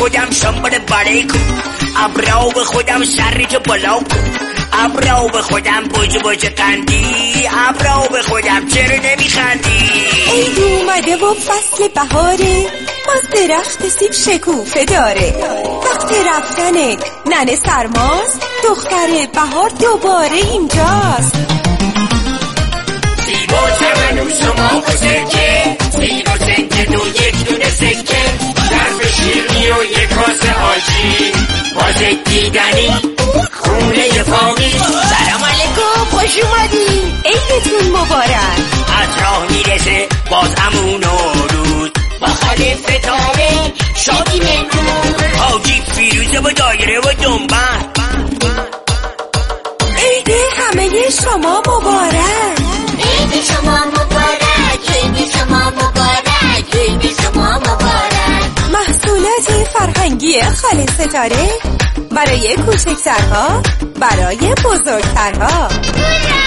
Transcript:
خودم شنبال باره کن، ابرو به خودم شری تو بالا کن، ابرو به خودم بوج قندی، ابرو به خودم چرا نمیخندی؟ عید اومده و فصل بهاره، باز درخت سیب شکوفه داره، وقت رفتنه ننه سرماست، دختر بهار دوباره اینجاست. سیب و چمنوش و ماه و سرکه، سیب و سنگه و یک دونه سکه، ظرف شیرنی و یک کاسه آجی، واسه دیدنی خونه فاقی. سلام علیکم، خوش اومدین، عیدتون مبارک. از راه میرسه باز همون روز، با خاله ستاره شادی مهمون، حاجی فیروزه و دایره و دنبن. عید همه شما مبارک، عید شما مبارک، عید شما مبارک، عید شما مبارک. محصولات فرهنگی خاله ستاره برای کوچکترها، برای بزرگترها.